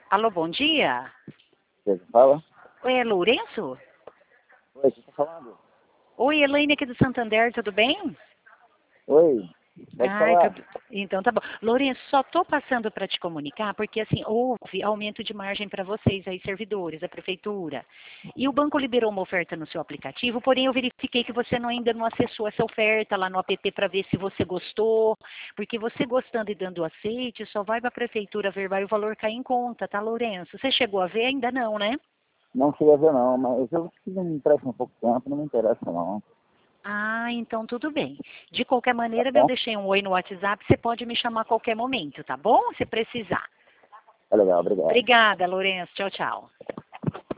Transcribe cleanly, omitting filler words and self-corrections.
Alô, bom dia. Você fala? Oi, é Lourenço? Oi, você tá falando? Oi, Elaine aqui do Santander, tudo bem? Oi, pode Ai, falar? tudo... Então tá bom. Lourenço, só tô passando para te comunicar porque assim, houve aumento de margem para vocês aí, servidores, a prefeitura. E o banco liberou uma oferta no seu aplicativo, porém eu verifiquei que você ainda não acessou essa oferta lá no app para ver se você gostou, porque você gostando e dando aceite, só vai para a prefeitura ver, vai o valor cair em conta, tá, Lourenço? Você chegou a ver? Ainda não, né? Não cheguei a ver não, mas eu preciso me emprestar um pouco de tempo, não me interessa não. Ah, então tudo bem. De qualquer Tá maneira, eu bom? deixei um oi no WhatsApp, você pode me chamar a qualquer momento, tá bom? Se precisar. Tá legal, obrigado. Obrigada, Lourenço. Tchau, tchau.